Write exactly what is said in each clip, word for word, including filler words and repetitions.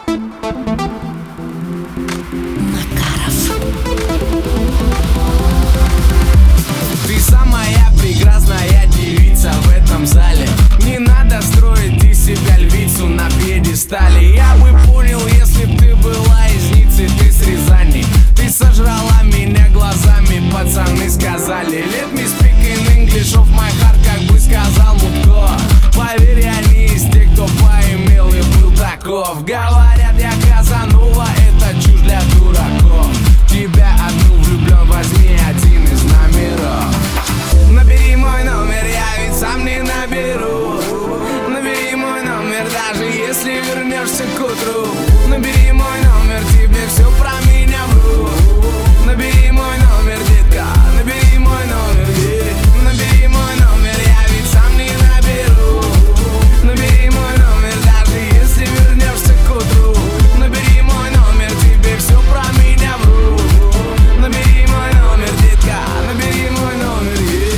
Ты самая прекрасная девица в этом зале. Не надо строить из себя львицу на пьедестале. Я бы понял, если б ты была из Ниццы, ты с Рязани. Ты сожрала меня глазами, пацаны сказали. Let me speak in English of my heart, как бы сказал Мутко. Поверь, я не из тех, кто поимел и был таков. Говорят, я Казанова, это чушь для дураков. Тебя одну влюблен, возьми один из номеров. Набери мой номер, я ведь сам не наберу. Набери мой номер, даже если вернешься к утру. Набери мой номер, тебе все про меня вру. Набери мой номер, детка, набери мой номер, yeah. Набери мой номер, я ведь сам не наберу. Набери мой номер, даже если вернешься к утру. Набери мой номер, тебе все про меня вру. Набери мой номер, детка, набери мой номер,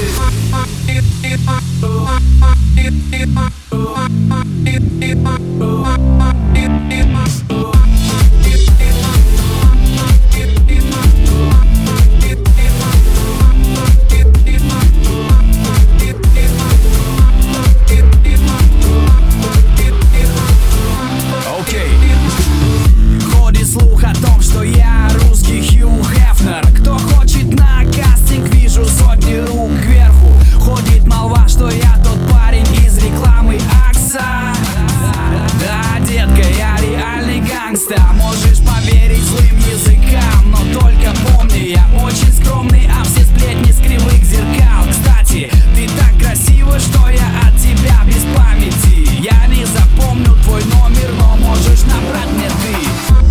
окей. Ходит слух о том, что я русский Хью Хефнер. Кто хочет на кастинг, вижу сотни рук кверху. Ходит молва, что я тот парень из рекламы Акса. Да, детка, я реальный гангста. Можешь поверить злым языкам, но только помни, я очень скромный, а все сплетни с кривых зеркал. Кстати, ты так красива, что я от тебя без памяти. Я не запомню твой номер, но можешь набрать мне ты.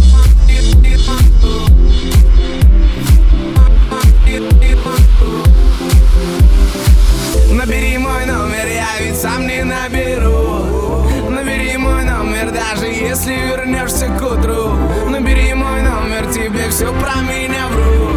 Набери мой номер, я ведь сам не наберу. Набери мой номер, даже если вернешься к утру. Набери мой номер, тебе все про меня вру.